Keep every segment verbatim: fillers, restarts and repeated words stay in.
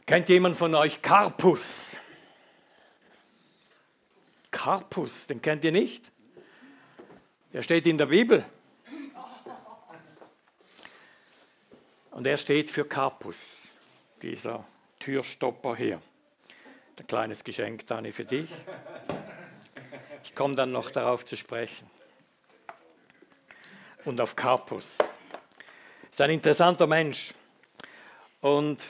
Kennt jemand von euch Karpus? Karpus, den kennt ihr nicht? Der steht in der Bibel. Und er steht für Karpus, dieser Türstopper hier. Ein kleines Geschenk, Dani, für dich. Ich komme dann noch darauf zu sprechen. Und auf Karpus. Ist ein interessanter Mensch. Und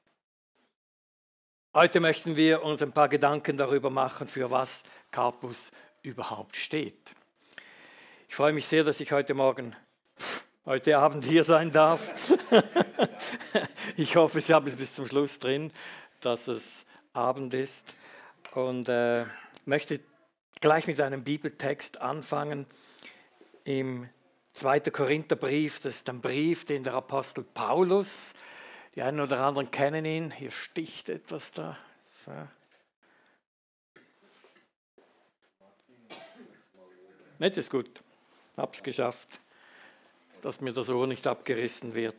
heute möchten wir uns ein paar Gedanken darüber machen, für was Karpus überhaupt steht. Ich freue mich sehr, dass ich heute Morgen, heute Abend hier sein darf. Ich hoffe, Sie haben es bis zum Schluss drin, dass es Abend ist. Und äh, möchte gleich mit einem Bibeltext anfangen im zweiten Korintherbrief. Das ist ein Brief, den der Apostel Paulus, die einen oder anderen kennen ihn, hier sticht etwas da. So. Nicht ist gut, hab's geschafft, dass mir das Ohr nicht abgerissen wird.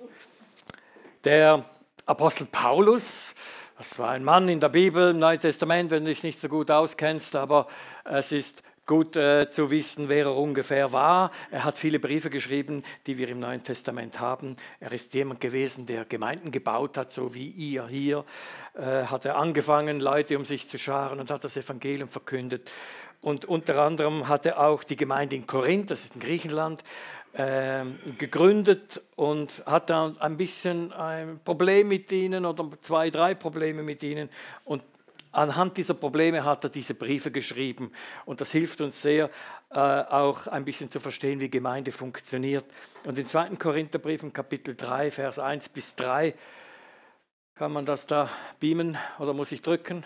Der Apostel Paulus, das war ein Mann in der Bibel, im Neuen Testament, wenn du dich nicht so gut auskennst, aber es ist gut äh, zu wissen, wer er ungefähr war. Er hat viele Briefe geschrieben, die wir im Neuen Testament haben. Er ist jemand gewesen, der Gemeinden gebaut hat, so wie ihr hier. Äh, hat er angefangen, Leute um sich zu scharen und hat das Evangelium verkündet. Und unter anderem hat er auch die Gemeinde in Korinth, das ist in Griechenland, äh, gegründet und hat da ein bisschen ein Problem mit ihnen oder zwei, drei Probleme mit ihnen. Und anhand dieser Probleme hat er diese Briefe geschrieben und das hilft uns sehr, äh, auch ein bisschen zu verstehen, wie Gemeinde funktioniert. Und im zweiten Korintherbrief, im Kapitel drei, Vers eins bis drei, kann man das da beamen oder muss ich drücken?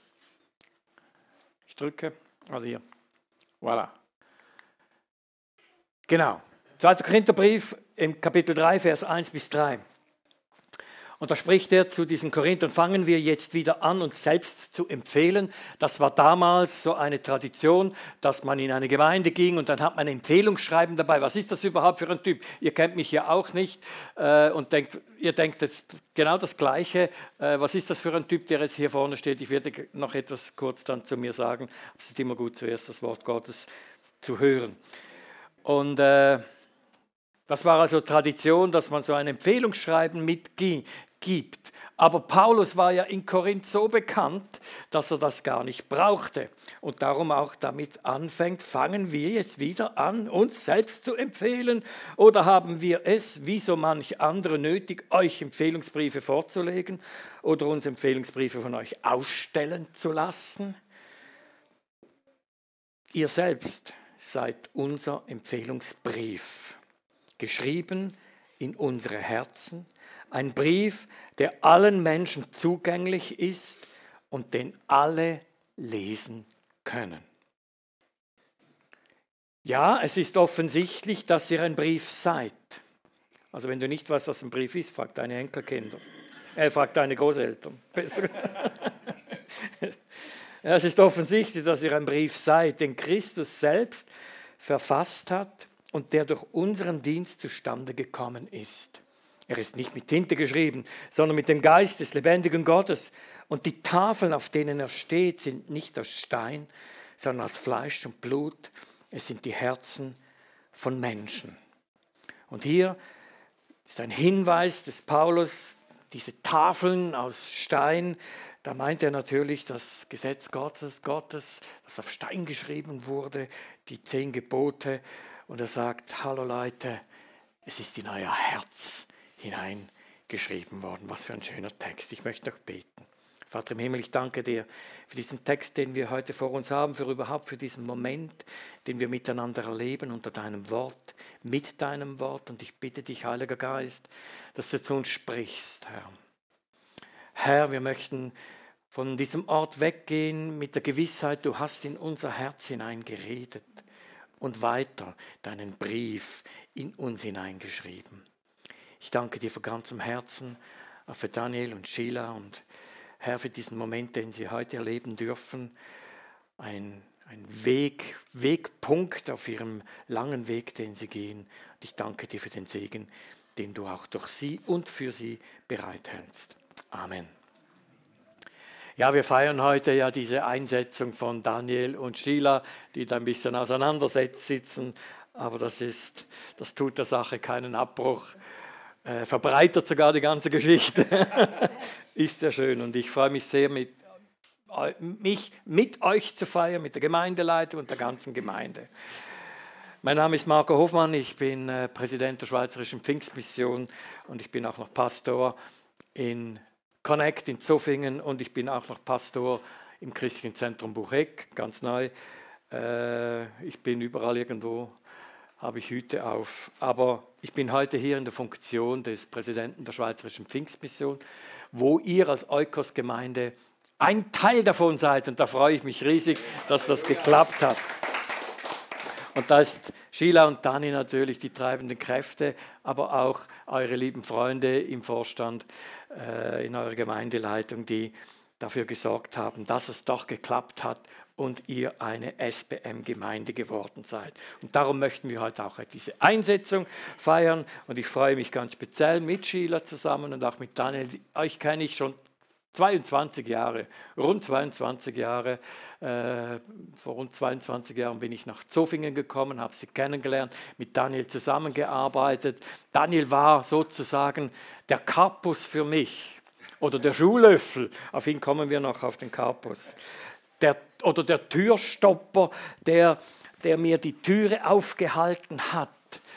Ich drücke, also hier, voilà. Genau, zweiter Korintherbrief im Kapitel drei, Vers eins bis drei. Und da spricht er zu diesen Korinthern, fangen wir jetzt wieder an, uns selbst zu empfehlen. Das war damals so eine Tradition, dass man in eine Gemeinde ging und dann hat man ein Empfehlungsschreiben dabei. Was ist das überhaupt für ein Typ? Ihr kennt mich ja auch nicht äh, und denkt, ihr denkt jetzt genau das Gleiche. Äh, was ist das für ein Typ, der jetzt hier vorne steht? Ich werde noch etwas kurz dann zu mir sagen. Es ist immer gut, zuerst das Wort Gottes zu hören. Und äh, das war also Tradition, dass man so ein Empfehlungsschreiben mitgibt. Aber Paulus war ja in Korinth so bekannt, dass er das gar nicht brauchte. Und darum auch damit anfängt, fangen wir jetzt wieder an, uns selbst zu empfehlen? Oder haben wir es, wie so manch andere, nötig, euch Empfehlungsbriefe vorzulegen oder uns Empfehlungsbriefe von euch ausstellen zu lassen? Ihr selbst seid unser Empfehlungsbrief, geschrieben in unsere Herzen, ein Brief, der allen Menschen zugänglich ist und den alle lesen können. Ja, es ist offensichtlich, dass ihr ein Brief seid. Also wenn du nicht weißt, was ein Brief ist, frag deine Enkelkinder. Äh, frag deine Großeltern. Ja, es ist offensichtlich, dass ihr ein Brief seid, den Christus selbst verfasst hat und der durch unseren Dienst zustande gekommen ist. Er ist nicht mit Tinte geschrieben, sondern mit dem Geist des lebendigen Gottes. Und die Tafeln, auf denen er steht, sind nicht aus Stein, sondern aus Fleisch und Blut. Es sind die Herzen von Menschen. Und hier ist ein Hinweis des Paulus, diese Tafeln aus Stein. Da meint er natürlich das Gesetz Gottes, Gottes, das auf Stein geschrieben wurde, die zehn Gebote. Und er sagt, hallo Leute, es ist in euer Herz hineingeschrieben worden. Was für ein schöner Text. Ich möchte noch beten. Vater im Himmel, ich danke dir für diesen Text, den wir heute vor uns haben, für überhaupt für diesen Moment, den wir miteinander erleben unter deinem Wort, mit deinem Wort. Und ich bitte dich, Heiliger Geist, dass du zu uns sprichst, Herr. Herr, wir möchten von diesem Ort weggehen mit der Gewissheit, du hast in unser Herz hineingeredet und weiter deinen Brief in uns hineingeschrieben. Ich danke dir von ganzem Herzen, auch für Daniel und Sheila und Herr, für diesen Moment, den sie heute erleben dürfen. Ein, ein Weg, Wegpunkt auf ihrem langen Weg, den sie gehen. Und ich danke dir für den Segen, den du auch durch sie und für sie bereithältst. Amen. Ja, wir feiern heute ja diese Einsetzung von Daniel und Sheila, die da ein bisschen auseinandersetzt sitzen, aber das, ist, das tut der Sache keinen Abbruch. Äh, verbreitert sogar die ganze Geschichte. Ist ja schön und ich freue mich sehr, mit, mich mit euch zu feiern, mit der Gemeindeleitung und der ganzen Gemeinde. Mein Name ist Marco Hofmann, ich bin äh, Präsident der Schweizerischen Pfingstmission und ich bin auch noch Pastor in Connect in Zofingen und ich bin auch noch Pastor im Christlichen Zentrum Bucheck, ganz neu. Äh, ich bin überall irgendwo, habe ich Hüte auf. Aber ich bin heute hier in der Funktion des Präsidenten der Schweizerischen Pfingstmission, wo ihr als Oikos-Gemeinde ein Teil davon seid. Und da freue ich mich riesig, dass das geklappt hat. Und da ist Sheila und Dani natürlich die treibenden Kräfte, aber auch eure lieben Freunde im Vorstand, äh, in eurer Gemeindeleitung, die dafür gesorgt haben, dass es doch geklappt hat und ihr eine S B M-Gemeinde geworden seid. Und darum möchten wir heute auch diese Einsetzung feiern. Und ich freue mich ganz speziell mit Sheila zusammen und auch mit Daniel. Euch kenne ich schon zweiundzwanzig Jahre, rund zweiundzwanzig Jahre. Äh, vor rund zweiundzwanzig Jahren bin ich nach Zofingen gekommen, habe sie kennengelernt, mit Daniel zusammengearbeitet. Daniel war sozusagen der Karpus für mich oder der Schuhlöffel. Auf ihn kommen wir noch, auf den Karpus. Der, oder der Türstopper, der, der mir die Türe aufgehalten hat.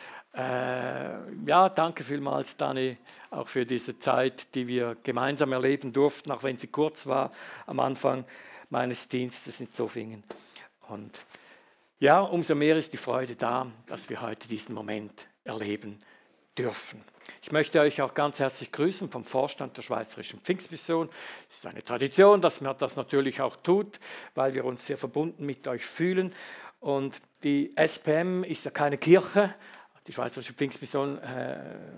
Äh, ja, danke vielmals, Dani, auch für diese Zeit, die wir gemeinsam erleben durften, auch wenn sie kurz war am Anfang meines Dienstes in Zofingen. Und ja, umso mehr ist die Freude da, dass wir heute diesen Moment erleben dürfen. Ich möchte euch auch ganz herzlich grüßen vom Vorstand der Schweizerischen Pfingstmission. Es ist eine Tradition, dass man das natürlich auch tut, weil wir uns sehr verbunden mit euch fühlen. Und die S P M ist ja keine Kirche. Die Schweizerische Pfingstmission äh,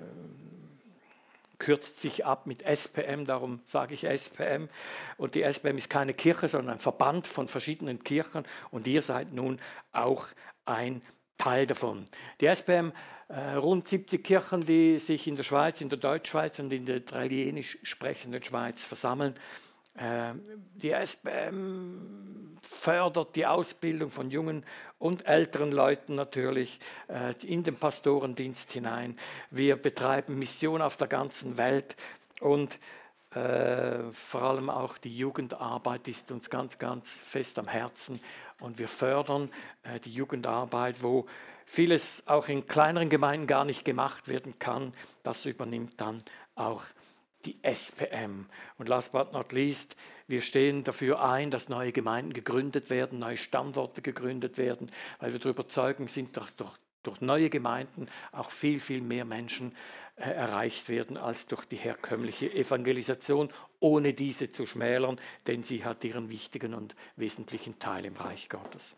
kürzt sich ab mit S P M, darum sage ich S P M. Und die S P M ist keine Kirche, sondern ein Verband von verschiedenen Kirchen und ihr seid nun auch ein Teil davon. Die S P M, äh, rund siebzig Kirchen, die sich in der Schweiz, in der Deutschschweiz und in der italienisch sprechenden Schweiz versammeln. Äh, die S P M fördert die Ausbildung von jungen und älteren Leuten natürlich äh, in den Pastorendienst hinein. Wir betreiben Mission auf der ganzen Welt und äh, vor allem auch die Jugendarbeit ist uns ganz, ganz fest am Herzen. Und wir fördern äh, die Jugendarbeit, wo vieles auch in kleineren Gemeinden gar nicht gemacht werden kann. Das übernimmt dann auch die S P M. Und last but not least, wir stehen dafür ein, dass neue Gemeinden gegründet werden, neue Standorte gegründet werden, weil wir darüber überzeugt sind, dass durch, durch neue Gemeinden auch viel, viel mehr Menschen äh, erreicht werden als durch die herkömmliche Evangelisation, ohne diese zu schmälern, denn sie hat ihren wichtigen und wesentlichen Teil im Reich Gottes.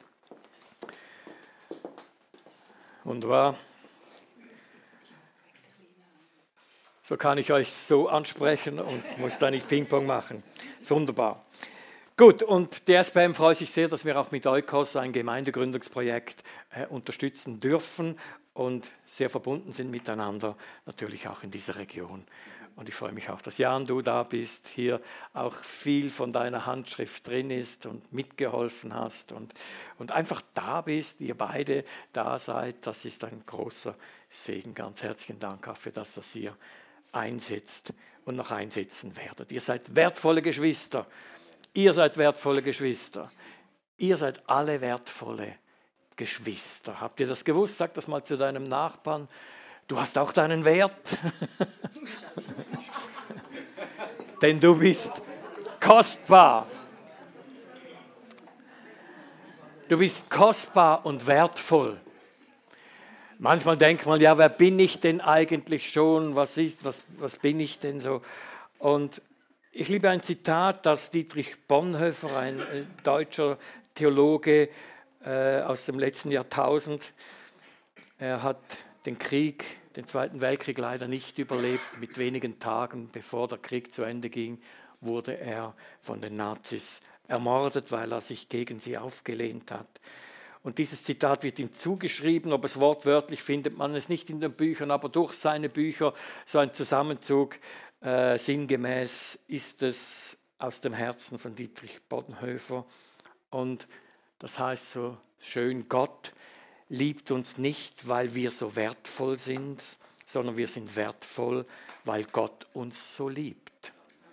Wunderbar. So kann ich euch so ansprechen und muss da nicht Ping-Pong machen. Ist wunderbar. Gut, und die S P M freut sich sehr, dass wir auch mit Oikos ein Gemeindegründungsprojekt äh, unterstützen dürfen und sehr verbunden sind miteinander, natürlich auch in dieser Region. Und ich freue mich auch, dass Jan, du da bist, hier auch viel von deiner Handschrift drin ist und mitgeholfen hast und, und einfach da bist, ihr beide da seid. Das ist ein großer Segen. Ganz herzlichen Dank auch für das, was ihr einsetzt und noch einsetzen werdet. Ihr seid wertvolle Geschwister. Ihr seid wertvolle Geschwister. Ihr seid alle wertvolle Geschwister. Habt ihr das gewusst? Sag das mal zu deinem Nachbarn. Du hast auch deinen Wert. Denn du bist kostbar. Du bist kostbar und wertvoll. Manchmal denkt man, ja, wer bin ich denn eigentlich schon? Was ist, was, was bin ich denn so? Und ich liebe ein Zitat, das Dietrich Bonhoeffer, ein äh, deutscher Theologe äh, aus dem letzten Jahrtausend, er hat den Krieg, den Zweiten Weltkrieg leider nicht überlebt. Mit wenigen Tagen, bevor der Krieg zu Ende ging, wurde er von den Nazis ermordet, weil er sich gegen sie aufgelehnt hat. Und dieses Zitat wird ihm zugeschrieben, ob es wortwörtlich findet man es nicht in den Büchern, aber durch seine Bücher, so ein Zusammenzug, äh, sinngemäß ist es aus dem Herzen von Dietrich Bonhoeffer. Und das heißt so schön, Gott liebt uns nicht, weil wir so wertvoll sind, sondern wir sind wertvoll, weil Gott uns so liebt.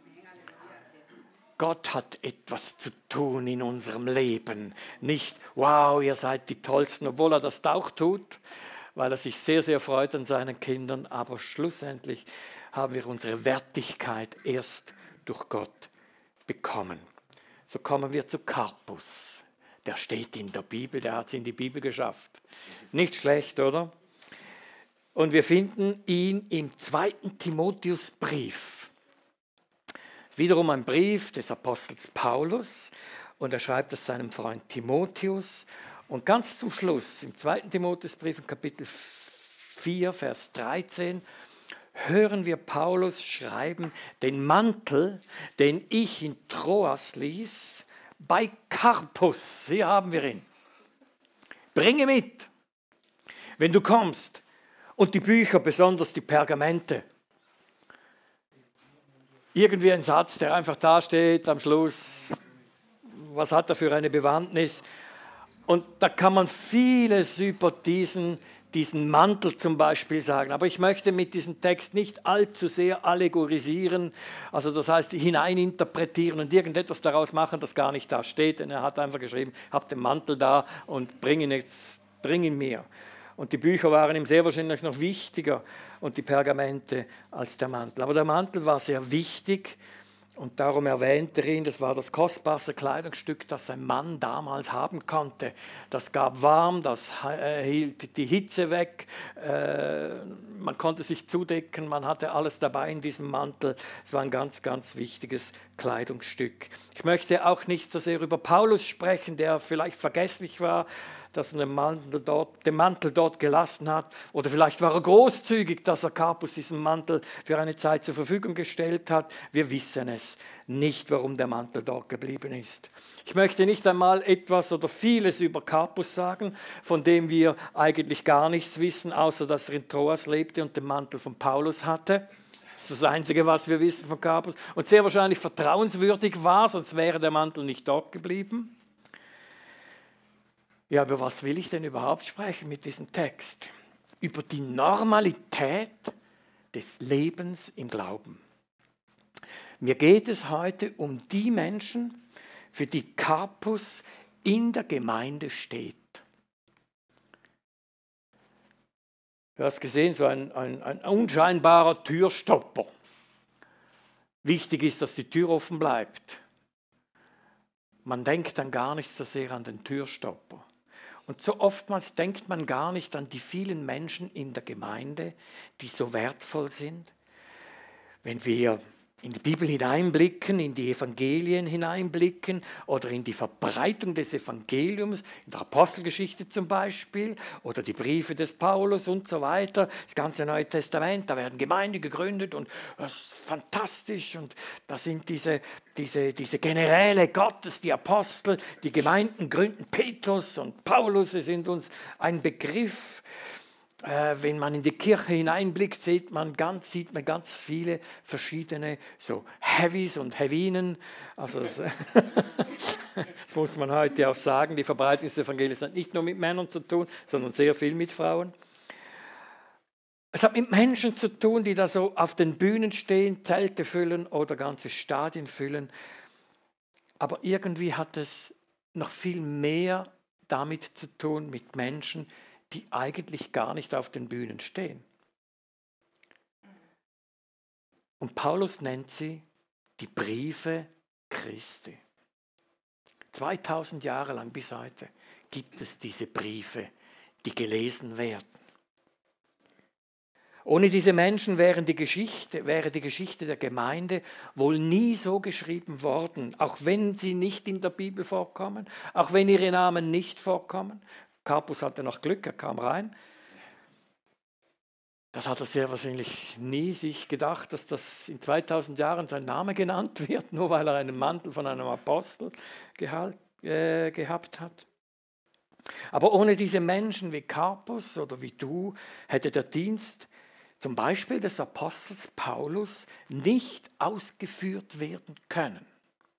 Gott hat etwas zu tun in unserem Leben. Nicht, wow, ihr seid die Tollsten, obwohl er das auch tut, weil er sich sehr, sehr freut an seinen Kindern. Aber schlussendlich haben wir unsere Wertigkeit erst durch Gott bekommen. So kommen wir zu Karpus. Der steht in der Bibel, der hat es in die Bibel geschafft. Nicht schlecht, oder? Und wir finden ihn im zweiten Timotheusbrief. Wiederum ein Brief des Apostels Paulus und er schreibt es seinem Freund Timotheus. Und ganz zum Schluss, im zweiten Timotheusbrief, in Kapitel vier, Vers dreizehn, hören wir Paulus schreiben, den Mantel, den ich in Troas ließ, bei Karpus, hier haben wir ihn. Bringe mit, wenn du kommst, und die Bücher, besonders die Pergamente. Irgendwie ein Satz, der einfach da steht am Schluss. Was hat er für eine Bewandtnis? Und da kann man vieles über diesen, diesen Mantel zum Beispiel sagen. Aber ich möchte mit diesem Text nicht allzu sehr allegorisieren, also das heißt hineininterpretieren und irgendetwas daraus machen, das gar nicht da steht. Denn er hat einfach geschrieben, hab den Mantel da und bring ihn, jetzt, bring ihn mir. Und die Bücher waren ihm sehr wahrscheinlich noch wichtiger und die Pergamente als der Mantel. Aber der Mantel war sehr wichtig und darum erwähnt er ihn. Das war das kostbarste Kleidungsstück, das ein Mann damals haben konnte. Das gab warm, das äh, hielt die Hitze weg, äh, man konnte sich zudecken, man hatte alles dabei in diesem Mantel. Es war ein ganz, ganz wichtiges Kleidungsstück. Ich möchte auch nicht so sehr über Paulus sprechen, der vielleicht vergesslich war, dass er den Mantel, dort, den Mantel dort gelassen hat. Oder vielleicht war er großzügig, dass er Karpus diesen Mantel für eine Zeit zur Verfügung gestellt hat. Wir wissen es nicht, warum der Mantel dort geblieben ist. Ich möchte nicht einmal etwas oder vieles über Karpus sagen, von dem wir eigentlich gar nichts wissen, außer dass er in Troas lebte und den Mantel von Paulus hatte. Das ist das Einzige, was wir wissen von Karpus. Und sehr wahrscheinlich vertrauenswürdig war, sonst wäre der Mantel nicht dort geblieben. Ja, über was will ich denn überhaupt sprechen mit diesem Text? Über die Normalität des Lebens im Glauben. Mir geht es heute um die Menschen, für die Karpus in der Gemeinde steht. Du hast gesehen, so ein, ein, ein unscheinbarer Türstopper. Wichtig ist, dass die Tür offen bleibt. Man denkt dann gar nicht so sehr an den Türstopper. Und so oftmals denkt man gar nicht an die vielen Menschen in der Gemeinde, die so wertvoll sind. Wenn wir in die Bibel hineinblicken, in die Evangelien hineinblicken oder in die Verbreitung des Evangeliums, in der Apostelgeschichte zum Beispiel oder die Briefe des Paulus und so weiter, das ganze Neue Testament, da werden Gemeinden gegründet und das ist fantastisch und da sind diese, diese, diese Generäle Gottes, die Apostel, die Gemeinden gründen, Petrus und Paulus, sie sind uns ein Begriff. Äh, wenn man in die Kirche hineinblickt, sieht man ganz, sieht man ganz viele verschiedene so Heavies und Heavinen. Also das, das muss man heute auch sagen. Die Verbreitung des Evangeliums hat nicht nur mit Männern zu tun, sondern sehr viel mit Frauen. Es hat mit Menschen zu tun, die da so auf den Bühnen stehen, Zelte füllen oder ganze Stadien füllen. Aber irgendwie hat es noch viel mehr damit zu tun mit Menschen, die eigentlich gar nicht auf den Bühnen stehen. Und Paulus nennt sie die Briefe Christi. zweitausend Jahre lang bis heute gibt es diese Briefe, die gelesen werden. Ohne diese Menschen wäre die Geschichte, wäre die Geschichte der Gemeinde wohl nie so geschrieben worden, auch wenn sie nicht in der Bibel vorkommen, auch wenn ihre Namen nicht vorkommen. Karpus hatte noch Glück, er kam rein. Das hat er sehr wahrscheinlich nie sich gedacht, dass das in zweitausend Jahren sein Name genannt wird, nur weil er einen Mantel von einem Apostel gehalt, äh, gehabt hat. Aber ohne diese Menschen wie Karpus oder wie du hätte der Dienst zum Beispiel des Apostels Paulus nicht ausgeführt werden können.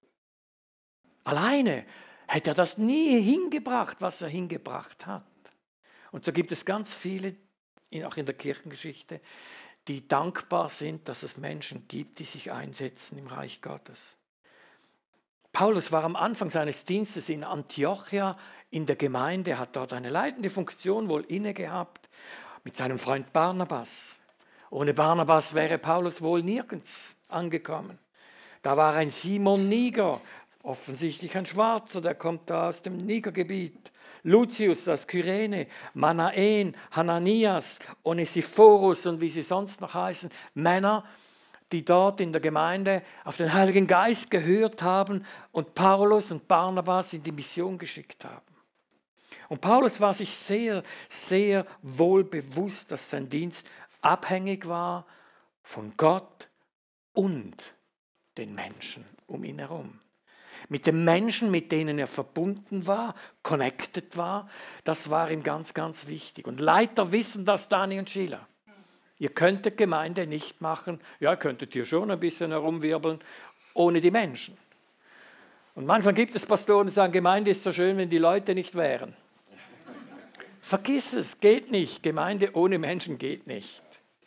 Alleine hätte er das nie hingebracht, was er hingebracht hat. Und so gibt es ganz viele, auch in der Kirchengeschichte, die dankbar sind, dass es Menschen gibt, die sich einsetzen im Reich Gottes. Paulus war am Anfang seines Dienstes in Antiochia in der Gemeinde, hat dort eine leitende Funktion wohl inne gehabt, mit seinem Freund Barnabas. Ohne Barnabas wäre Paulus wohl nirgends angekommen. Da war ein Simon Niger, offensichtlich ein Schwarzer, der kommt da aus dem Nigergebiet. Lucius aus Kyrene, Manaen, Hananias, Onesiphorus und wie sie sonst noch heißen, Männer, die dort in der Gemeinde auf den Heiligen Geist gehört haben und Paulus und Barnabas in die Mission geschickt haben. Und Paulus war sich sehr, sehr wohl bewusst, dass sein Dienst abhängig war von Gott und den Menschen um ihn herum. Mit den Menschen, mit denen er verbunden war, connected war, das war ihm ganz, ganz wichtig. Und Leiter wissen das, Dani und Sheila. Ihr könntet Gemeinde nicht machen, ja, könntet ihr schon ein bisschen herumwirbeln, ohne die Menschen. Und manchmal gibt es Pastoren, die sagen, Gemeinde ist so schön, wenn die Leute nicht wären. Vergiss es, geht nicht. Gemeinde ohne Menschen geht nicht.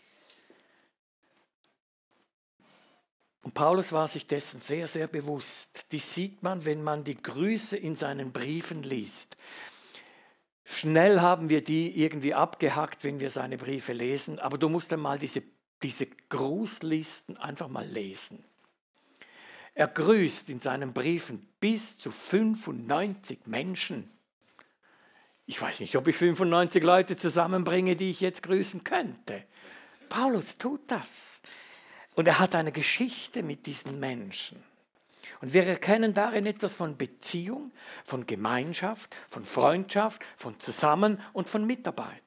Und Paulus war sich dessen sehr, sehr bewusst. Die sieht man, wenn man die Grüße in seinen Briefen liest. Schnell haben wir die irgendwie abgehackt, wenn wir seine Briefe lesen, aber du musst einmal diese, diese Grußlisten einfach mal lesen. Er grüßt in seinen Briefen bis zu fünfundneunzig Menschen. Ich weiß nicht, ob ich fünfundneunzig Leute zusammenbringe, die ich jetzt grüßen könnte. Paulus tut das. Und er hat eine Geschichte mit diesen Menschen. Und wir erkennen darin etwas von Beziehung, von Gemeinschaft, von Freundschaft, von Zusammen- und von Mitarbeit.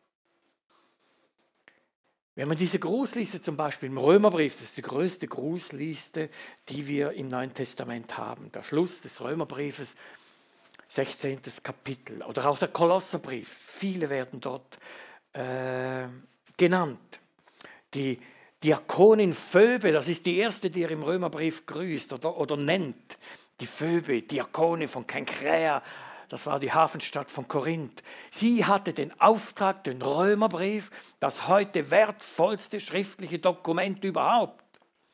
Wenn man diese Grußliste zum Beispiel im Römerbrief, das ist die größte Grußliste, die wir im Neuen Testament haben, der Schluss des Römerbriefes, sechzehntes Kapitel, oder auch der Kolosserbrief, viele werden dort äh, genannt. Die Diakonin Phoebe, das ist die erste, die er im Römerbrief grüßt oder, oder nennt. Die Phoebe, Diakonin von Kenkrea, das war die Hafenstadt von Korinth. Sie hatte den Auftrag, den Römerbrief, das heute wertvollste schriftliche Dokument überhaupt,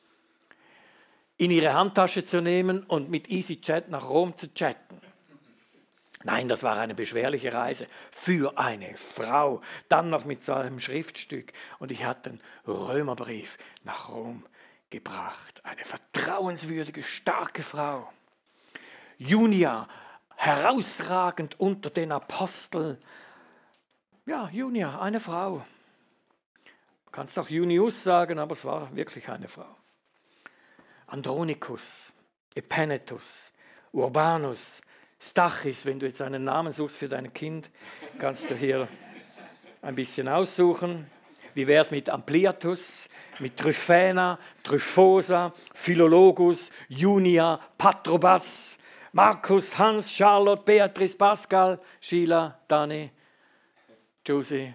in ihre Handtasche zu nehmen und mit EasyJet nach Rom zu chatten. Nein, das war eine beschwerliche Reise für eine Frau, dann noch mit so einem Schriftstück. Und ich hatte den Römerbrief nach Rom gebracht. Eine vertrauenswürdige, starke Frau. Junia, herausragend unter den Aposteln. Ja, Junia, eine Frau. Du kannst auch Junius sagen, aber es war wirklich eine Frau. Andronicus, Epanetus, Urbanus, Stachys, wenn du jetzt einen Namen suchst für dein Kind, kannst du hier ein bisschen aussuchen. Wie wäre es mit Ampliatus, mit Tryphäna, Tryphosa, Philologus, Junia, Patrobas, Markus, Hans, Charlotte, Beatrice, Pascal, Sheila, Dani, Josie.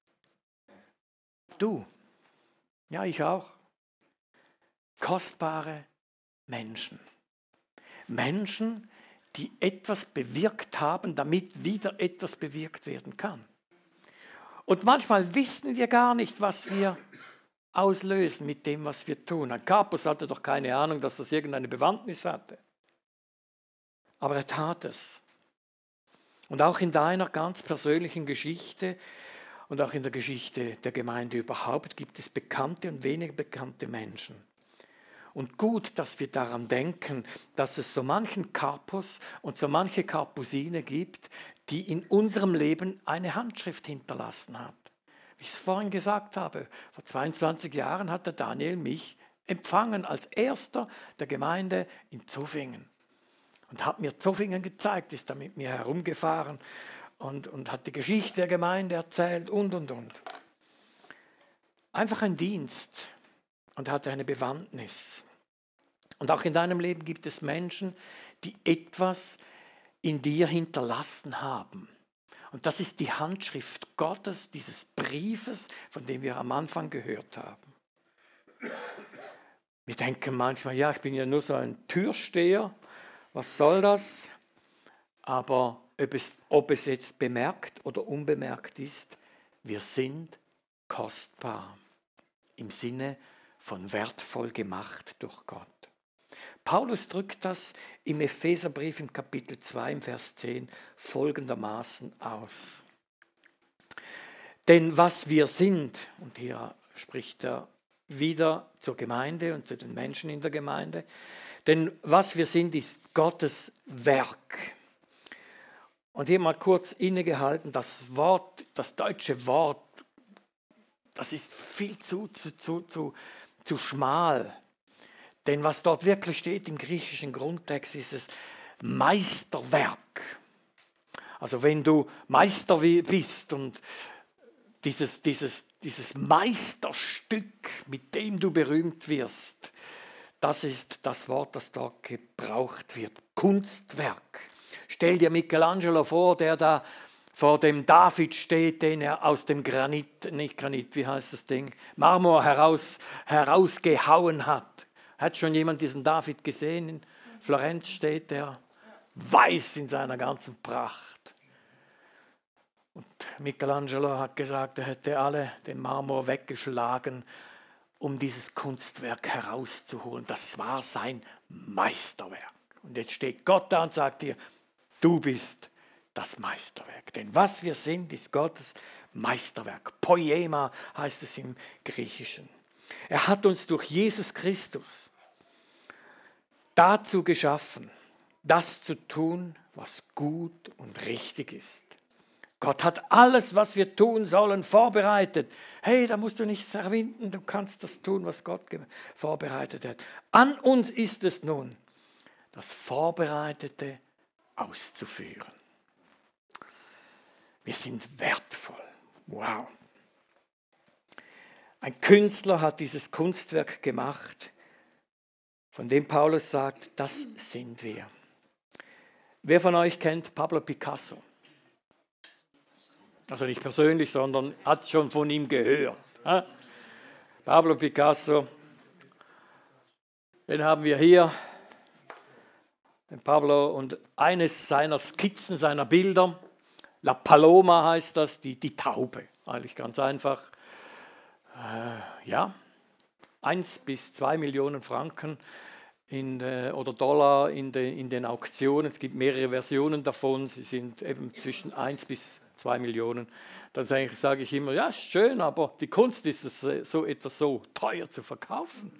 Du. Ja, ich auch. Kostbare Menschen. Menschen, die etwas bewirkt haben, damit wieder etwas bewirkt werden kann. Und manchmal wissen wir gar nicht, was wir auslösen mit dem, was wir tun. Ein Carpus hatte doch keine Ahnung, dass das irgendeine Bewandtnis hatte. Aber er tat es. Und auch in deiner ganz persönlichen Geschichte und auch in der Geschichte der Gemeinde überhaupt gibt es bekannte und weniger bekannte Menschen. Und gut, dass wir daran denken, dass es so manchen Karpus und so manche Karpusine gibt, die in unserem Leben eine Handschrift hinterlassen hat. Wie ich es vorhin gesagt habe, vor zweiundzwanzig Jahren hat der Daniel mich empfangen als Erster der Gemeinde in Zofingen. Und hat mir Zofingen gezeigt, ist da mit mir herumgefahren und, und hat die Geschichte der Gemeinde erzählt und, und, und. Einfach ein Dienst. Und hatte eine Bewandtnis. Und auch in deinem Leben gibt es Menschen, die etwas in dir hinterlassen haben. Und das ist die Handschrift Gottes, dieses Briefes, von dem wir am Anfang gehört haben. Wir denken manchmal, ja, ich bin ja nur so ein Türsteher was soll das? Aber ob es, ob es jetzt bemerkt oder unbemerkt ist, wir sind kostbar im Sinne von wertvoll gemacht durch Gott. Paulus drückt das im Epheserbrief im Kapitel zwei, im Vers zehn folgendermaßen aus. Denn was wir sind, und hier spricht er wieder zur Gemeinde und zu den Menschen in der Gemeinde, denn was wir sind, ist Gottes Werk. Und hier mal kurz innegehalten, das Wort, das deutsche Wort, das ist viel zu, zu, zu, zu, zu schmal. Denn was dort wirklich steht im griechischen Grundtext, ist es Meisterwerk. Also wenn du Meister bist und dieses, dieses, dieses Meisterstück, mit dem du berühmt wirst, das ist das Wort, das dort gebraucht wird. Kunstwerk. Stell dir Michelangelo vor, der da vor dem David steht, den er aus dem Granit, nicht Granit, wie heißt das Ding, Marmor heraus, herausgehauen hat. Hat schon jemand diesen David gesehen? In Florenz steht er, weiß in seiner ganzen Pracht. Und Michelangelo hat gesagt, er hätte alle den Marmor weggeschlagen, um dieses Kunstwerk herauszuholen. Das war sein Meisterwerk. Und jetzt steht Gott da und sagt dir, du bist das Meisterwerk. Denn was wir sind, ist Gottes Meisterwerk. Poiema heißt es im Griechischen. Er hat uns durch Jesus Christus dazu geschaffen, das zu tun, was gut und richtig ist. Gott hat alles, was wir tun sollen, vorbereitet. Hey, da musst du nichts erwinden, du kannst das tun, was Gott vorbereitet hat. An uns ist es nun, das Vorbereitete auszuführen. Wir sind wertvoll. Wow. Ein Künstler hat dieses Kunstwerk gemacht, von dem Paulus sagt, das sind wir. Wer von euch kennt Pablo Picasso? Also nicht persönlich, sondern hat schon von ihm gehört. Pablo Picasso, den haben wir hier. Den Pablo und eines seiner Skizzen, seiner Bilder, La Paloma heißt das, die, die Taube. Eigentlich ganz einfach. Äh, ja, eins bis zwei Millionen Franken in, äh, oder Dollar in, de, in den Auktionen. Es gibt mehrere Versionen davon. Sie sind eben zwischen eins bis zwei Millionen. Dann sage ich immer, ja, ist schön, aber die Kunst ist es, so etwas so teuer zu verkaufen.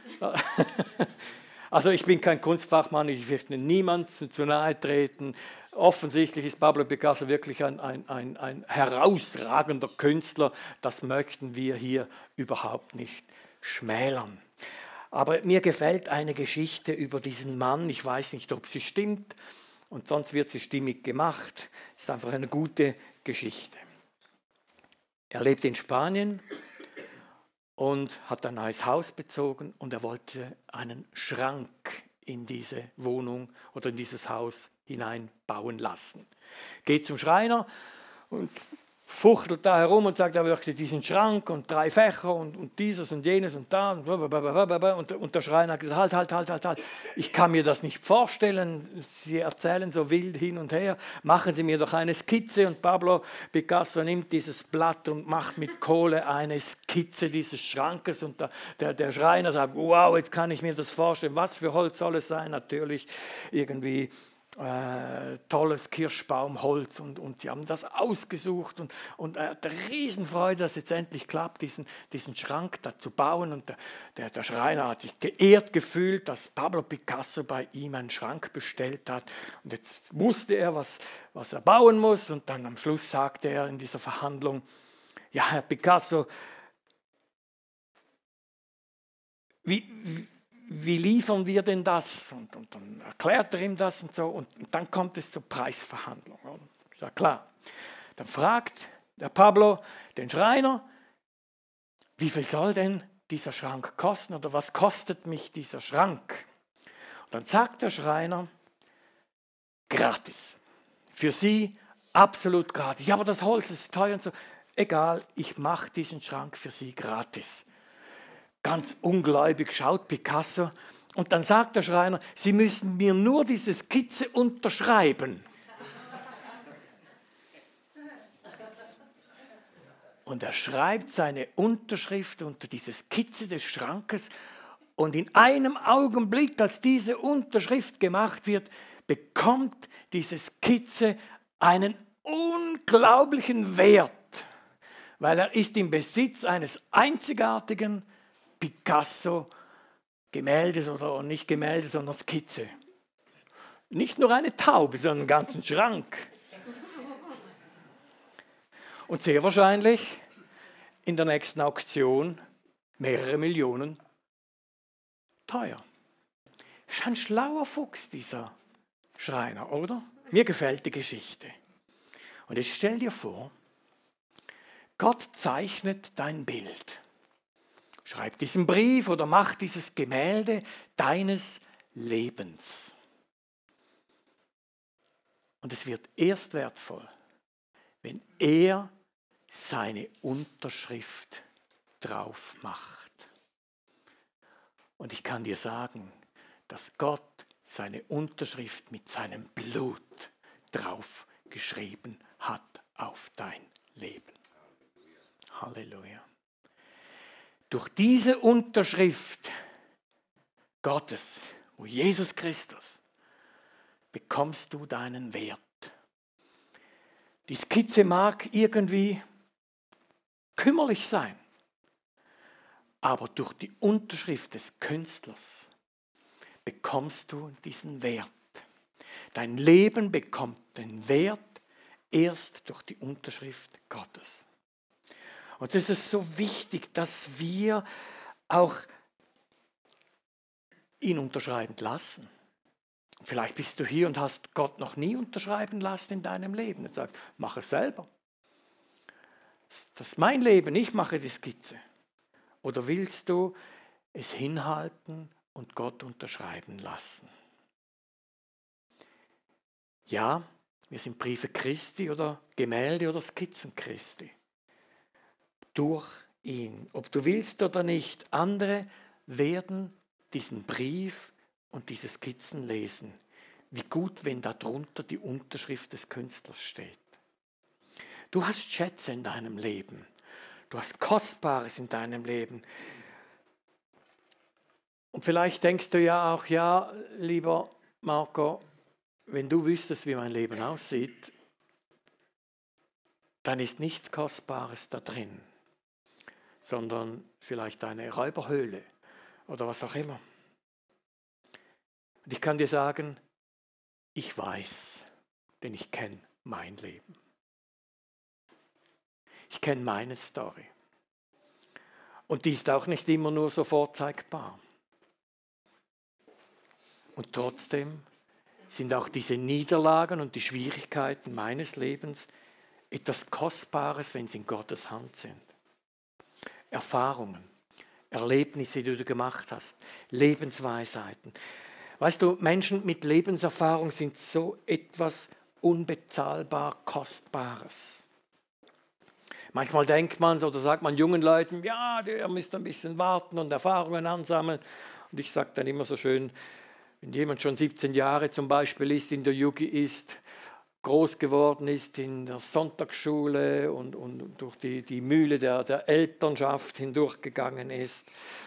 Also ich bin kein Kunstfachmann, ich möchte niemandem zu nahe treten. Offensichtlich ist Pablo Picasso wirklich ein, ein, ein, ein herausragender Künstler. Das möchten wir hier überhaupt nicht schmälern. Aber mir gefällt eine Geschichte über diesen Mann. Ich weiß nicht, ob sie stimmt und sonst wird sie stimmig gemacht. Es ist einfach eine gute Geschichte. Er lebt in Spanien und hat ein neues Haus bezogen und er wollte einen Schrank in diese Wohnung oder in dieses Haus hineinbauen lassen. Geht zum Schreiner und fuchtelt da herum und sagt, er möchte diesen Schrank und drei Fächer und, und dieses und jenes und da und, und, und der Schreiner hat gesagt, halt, halt, halt, halt, halt, ich kann mir das nicht vorstellen, Sie erzählen so wild hin und her, machen Sie mir doch eine Skizze. Und Pablo Picasso nimmt dieses Blatt und macht mit Kohle eine Skizze dieses Schrankes und der, der, der Schreiner sagt, wow, jetzt kann ich mir das vorstellen, was für Holz soll es sein? Natürlich irgendwie Äh, tolles Kirschbaumholz und, und sie haben das ausgesucht und, und er hat eine Riesenfreude, dass es jetzt endlich klappt, diesen, diesen Schrank da zu bauen und der, der, der Schreiner hat sich geehrt gefühlt, dass Pablo Picasso bei ihm einen Schrank bestellt hat und jetzt wusste er, was, was er bauen muss und dann am Schluss sagte er in dieser Verhandlung, ja Herr Picasso, wie, wie Wie liefern wir denn das? Und, und dann erklärt er ihm das und so. Und, und dann kommt es zur Preisverhandlung. Ist ja klar. Dann fragt der Pablo den Schreiner, wie viel soll denn dieser Schrank kosten? Oder was kostet mich dieser Schrank? Und dann sagt der Schreiner, gratis. Für Sie absolut gratis. Ja, aber das Holz ist teuer und so. Egal, ich mache diesen Schrank für Sie gratis. Ganz ungläubig schaut Picasso Und dann sagt der Schreiner, Sie müssen mir nur diese Skizze unterschreiben. Und er schreibt seine Unterschrift unter diese Skizze des Schrankes. Und in einem Augenblick, als diese Unterschrift gemacht wird, bekommt diese Skizze einen unglaublichen Wert, weil er ist im Besitz eines einzigartigen Picasso-Gemäldes oder nicht Gemälde, sondern Skizze. Nicht nur eine Taube, sondern einen ganzen Schrank. Und sehr wahrscheinlich in der nächsten Auktion mehrere Millionen teuer. Ist ein schlauer Fuchs, dieser Schreiner, oder? Mir gefällt die Geschichte. Und jetzt stell dir vor, Gott zeichnet dein Bild. Schreib diesen Brief oder mach dieses Gemälde deines Lebens. Und es wird erst wertvoll, wenn er seine Unterschrift drauf macht. Und ich kann dir sagen, dass Gott seine Unterschrift mit seinem Blut drauf geschrieben hat auf dein Leben. Halleluja. Durch diese Unterschrift Gottes, wo Jesus Christus, bekommst du deinen Wert. Die Skizze mag irgendwie kümmerlich sein, aber durch die Unterschrift des Künstlers bekommst du diesen Wert. Dein Leben bekommt den Wert erst durch die Unterschrift Gottes. Und es ist so wichtig, dass wir auch ihn unterschreiben lassen. Vielleicht bist du hier und hast Gott noch nie unterschreiben lassen in deinem Leben. Und sagst, mach es selber. Das ist mein Leben, ich mache die Skizze. Oder willst du es hinhalten und Gott unterschreiben lassen? Ja, wir sind Briefe Christi oder Gemälde oder Skizzen Christi. Durch ihn. Ob du willst oder nicht, andere werden diesen Brief und diese Skizzen lesen. Wie gut, wenn darunter die Unterschrift des Künstlers steht. Du hast Schätze in deinem Leben. Du hast Kostbares in deinem Leben. Und vielleicht denkst du ja auch, ja, lieber Marco, wenn du wüsstest, wie mein Leben aussieht, dann ist nichts Kostbares da drin, sondern vielleicht eine Räuberhöhle oder was auch immer. Und ich kann dir sagen, ich weiß, denn ich kenne mein Leben. Ich kenne meine Story. Und die ist auch nicht immer nur so vorzeigbar. Und trotzdem sind auch diese Niederlagen und die Schwierigkeiten meines Lebens etwas Kostbares, wenn sie in Gottes Hand sind. Erfahrungen, Erlebnisse, die du gemacht hast, Lebensweisheiten. Weißt du, Menschen mit Lebenserfahrung sind so etwas unbezahlbar Kostbares. Manchmal denkt man oder sagt man jungen Leuten, ja, ihr müsst ein bisschen warten und Erfahrungen ansammeln. Und ich sage dann immer so schön, wenn jemand schon siebzehn Jahre zum Beispiel ist, in der Jugi ist, groß geworden ist in der Sonntagsschule und, und durch die, die Mühle der, der Elternschaft hindurchgegangen ist,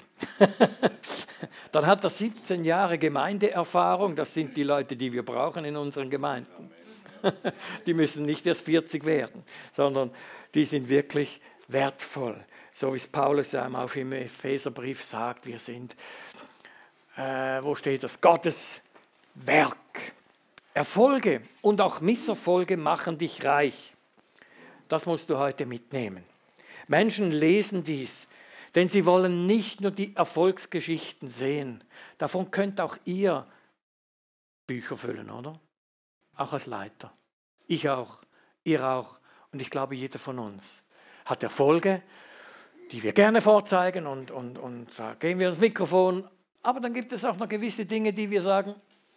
dann hat er siebzehn Jahre Gemeindeerfahrung. Das sind die Leute, die wir brauchen in unseren Gemeinden. Die müssen nicht erst vierzig werden, sondern die sind wirklich wertvoll. So wie es Paulus auch im Epheserbrief sagt, wir sind, äh, wo steht das, Gottes Werk. Erfolge und auch Misserfolge machen dich reich. Das musst du heute mitnehmen. Menschen lesen dies, denn sie wollen nicht nur die Erfolgsgeschichten sehen. Davon könnt auch ihr Bücher füllen, oder? Auch als Leiter. Ich auch, ihr auch und ich glaube, jeder von uns hat Erfolge, die wir gerne vorzeigen und, und, und da gehen wir ins Mikrofon. Aber dann gibt es auch noch gewisse Dinge, die wir sagen,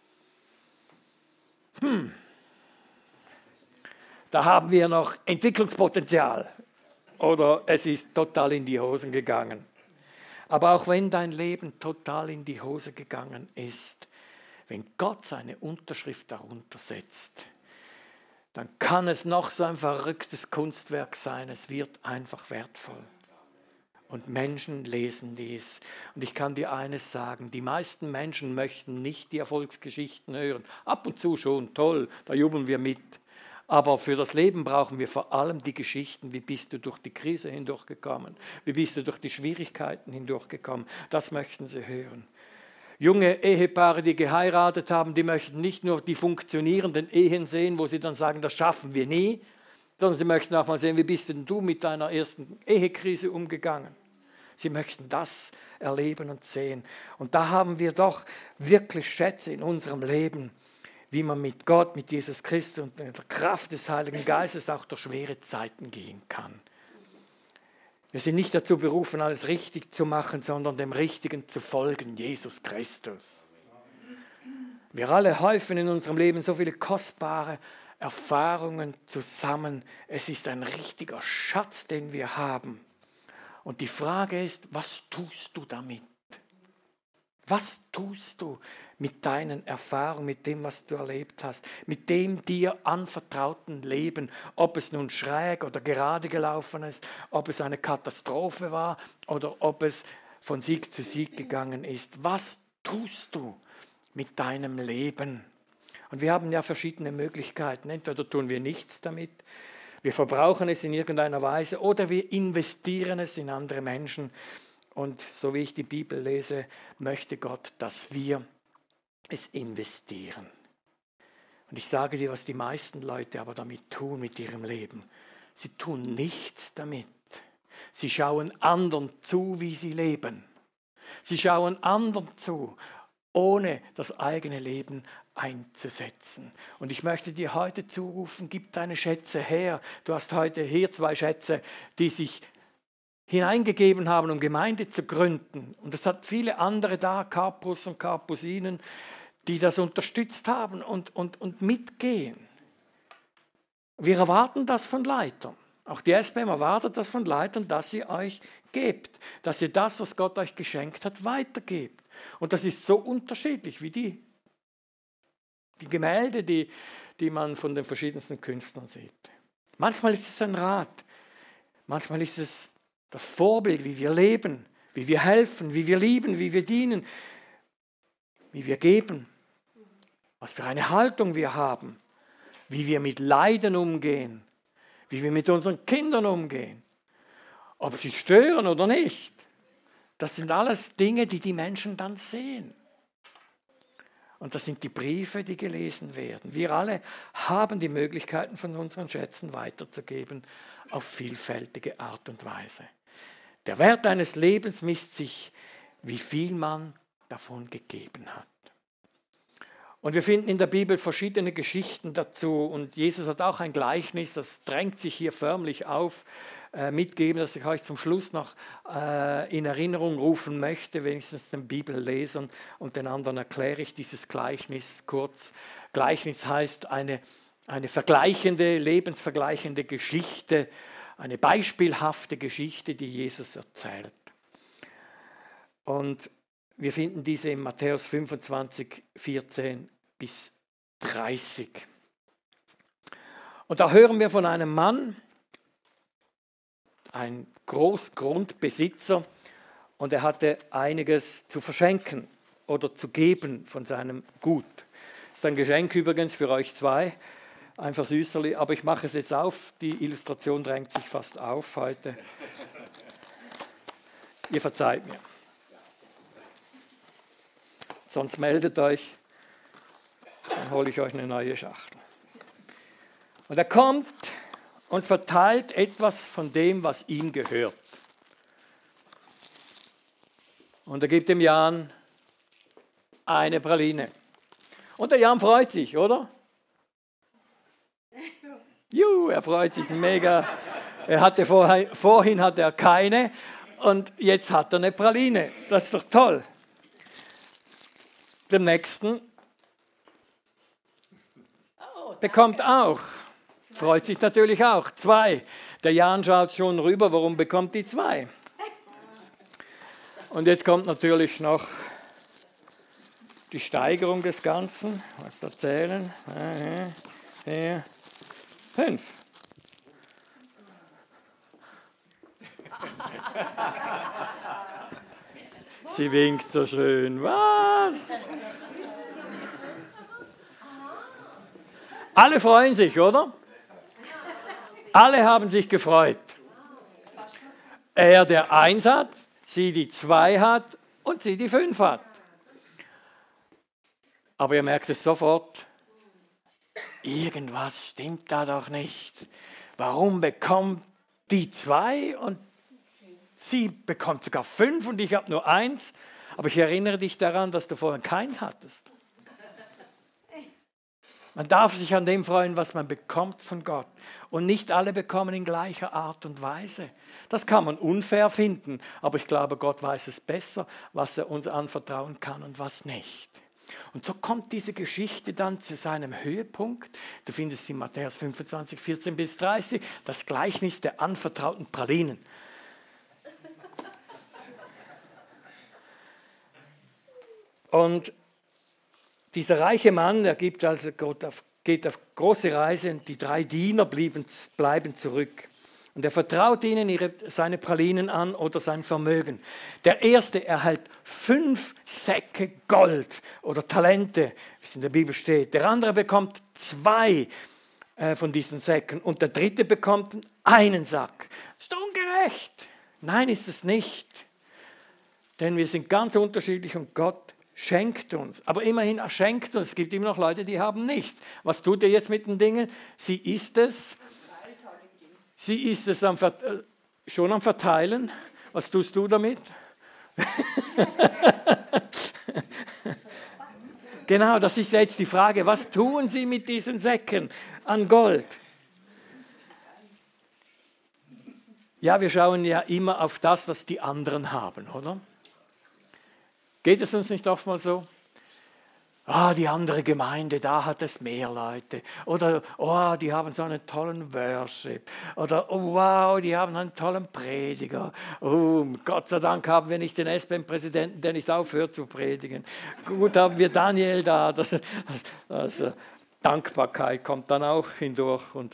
hm, da haben wir noch Entwicklungspotenzial oder es ist total in die Hosen gegangen. Aber auch wenn dein Leben total in die Hose gegangen ist, wenn Gott seine Unterschrift darunter setzt, dann kann es noch so ein verrücktes Kunstwerk sein. Es wird einfach wertvoll. Und Menschen lesen dies. Und ich kann dir eines sagen, die meisten Menschen möchten nicht die Erfolgsgeschichten hören. Ab und zu schon, toll, da jubeln wir mit. Aber für das Leben brauchen wir vor allem die Geschichten, wie bist du durch die Krise hindurchgekommen, wie bist du durch die Schwierigkeiten hindurchgekommen. Das möchten sie hören. Junge Ehepaare, die geheiratet haben, die möchten nicht nur die funktionierenden Ehen sehen, wo sie dann sagen, das schaffen wir nie, sondern sie möchten auch mal sehen, wie bist denn du mit deiner ersten Ehekrise umgegangen. Sie möchten das erleben und sehen. Und da haben wir doch wirklich Schätze in unserem Leben, wie man mit Gott, mit Jesus Christus und der Kraft des Heiligen Geistes auch durch schwere Zeiten gehen kann. Wir sind nicht dazu berufen, alles richtig zu machen, sondern dem Richtigen zu folgen, Jesus Christus. Wir alle häufen in unserem Leben so viele kostbare Erfahrungen zusammen. Es ist ein richtiger Schatz, den wir haben. Und die Frage ist, was tust du damit? Was tust du mit deinen Erfahrungen, mit dem, was du erlebt hast, mit dem dir anvertrauten Leben, ob es nun schräg oder gerade gelaufen ist, ob es eine Katastrophe war oder ob es von Sieg zu Sieg gegangen ist. Was tust du mit deinem Leben? Und wir haben ja verschiedene Möglichkeiten. Entweder tun wir nichts damit, wir verbrauchen es in irgendeiner Weise oder wir investieren es in andere Menschen. Und so wie ich die Bibel lese, möchte Gott, dass wir es investieren. Und ich sage dir, was die meisten Leute aber damit tun mit ihrem Leben. Sie tun nichts damit. Sie schauen anderen zu, wie sie leben. Sie schauen anderen zu, ohne das eigene Leben einzusetzen. Und ich möchte dir heute zurufen, gib deine Schätze her. Du hast heute hier zwei Schätze, die sich hineingegeben haben, um Gemeinde zu gründen. Und es hat viele andere da, Karpus und Karpusinen, die das unterstützt haben und, und, und mitgehen. Wir erwarten das von Leitern. Auch die S B M erwartet das von Leitern, dass ihr euch gebt, dass ihr das, was Gott euch geschenkt hat, weitergebt. Und das ist so unterschiedlich wie die, die Gemälde, die, die man von den verschiedensten Künstlern sieht. Manchmal ist es ein Rat, manchmal ist es das Vorbild, wie wir leben, wie wir helfen, wie wir lieben, wie wir dienen, wie wir geben, was für eine Haltung wir haben, wie wir mit Leiden umgehen, wie wir mit unseren Kindern umgehen, ob sie stören oder nicht. Das sind alles Dinge, die die Menschen dann sehen. Und das sind die Briefe, die gelesen werden. Wir alle haben die Möglichkeiten, von unseren Schätzen weiterzugeben, auf vielfältige Art und Weise. Der Wert eines Lebens misst sich, wie viel man davon gegeben hat. Und wir finden in der Bibel verschiedene Geschichten dazu. Und Jesus hat auch ein Gleichnis, das drängt sich hier förmlich auf, äh, mitgeben, dass ich euch zum Schluss noch äh, in Erinnerung rufen möchte, wenigstens den Bibellesern, und den anderen erkläre ich dieses Gleichnis kurz. Gleichnis heißt eine, eine vergleichende, lebensvergleichende Geschichte, eine beispielhafte Geschichte, die Jesus erzählt. Und wir finden diese in Matthäus fünfundzwanzig, vierzehn bis dreißig. Und da hören wir von einem Mann, ein Großgrundbesitzer, und er hatte einiges zu verschenken oder zu geben von seinem Gut. Das ist ein Geschenk übrigens für euch zwei, ein Versüßerli, aber ich mache es jetzt auf, die Illustration drängt sich fast auf heute. Ihr verzeiht mir. Sonst meldet euch, dann hole ich euch eine neue Schachtel. Und er kommt und verteilt etwas von dem, was ihm gehört. Und er gibt dem Jan eine Praline. Und der Jan freut sich, oder? Juhu, er freut sich mega. Er hatte vorhin, vorhin hatte er keine und jetzt hat er eine Praline. Das ist doch toll. Der Nächsten bekommt auch. Freut sich natürlich auch. Zwei. Der Jan schaut schon rüber, warum bekommt die zwei? Und jetzt kommt natürlich noch die Steigerung des Ganzen. Was da zählen? Vier, fünf. Sie winkt so schön. Was? Alle freuen sich, oder? Alle haben sich gefreut. Er, der eins hat, sie, die zwei hat und sie, die fünf hat. Aber ihr merkt es sofort, irgendwas stimmt da doch nicht. Warum bekommt die zwei und sie bekommt sogar fünf und ich habe nur eins? Aber ich erinnere dich daran, dass du vorhin keins hattest. Man darf sich an dem freuen, was man bekommt von Gott. Und nicht alle bekommen in gleicher Art und Weise. Das kann man unfair finden, aber ich glaube, Gott weiß es besser, was er uns anvertrauen kann und was nicht. Und so kommt diese Geschichte dann zu seinem Höhepunkt. Du findest sie in Matthäus fünfundzwanzig, vierzehn bis dreißig, das Gleichnis der anvertrauten Pralinen. Und dieser reiche Mann, der gibt also Gott auf, geht auf große Reise und die drei Diener blieben, bleiben zurück. Und er vertraut ihnen ihre, seine Pralinen an oder sein Vermögen. Der erste erhält fünf Säcke Gold oder Talente, wie es in der Bibel steht. Der andere bekommt zwei äh, von diesen Säcken und der dritte bekommt einen Sack. Ist doch ungerecht. Nein, ist es nicht. Denn wir sind ganz unterschiedlich und Gott schenkt uns. Aber immerhin, er schenkt uns. Es gibt immer noch Leute, die haben nichts. Was tut er jetzt mit den Dingen? Sie isst es. Sie ist es am Vert- schon am Verteilen. Was tust du damit? Genau, das ist jetzt die Frage. Was tun Sie mit diesen Säcken an Gold? Ja, wir schauen ja immer auf das, was die anderen haben, oder? Geht es uns nicht oftmals so? Ah, die andere Gemeinde, da hat es mehr Leute. Oder, oh, die haben so einen tollen Worship. Oder, oh, wow, die haben einen tollen Prediger. Oh, Gott sei Dank haben wir nicht den S B M-Präsidenten, der nicht aufhört zu predigen. Gut haben wir Daniel da. Das, also, Dankbarkeit kommt dann auch hindurch. Und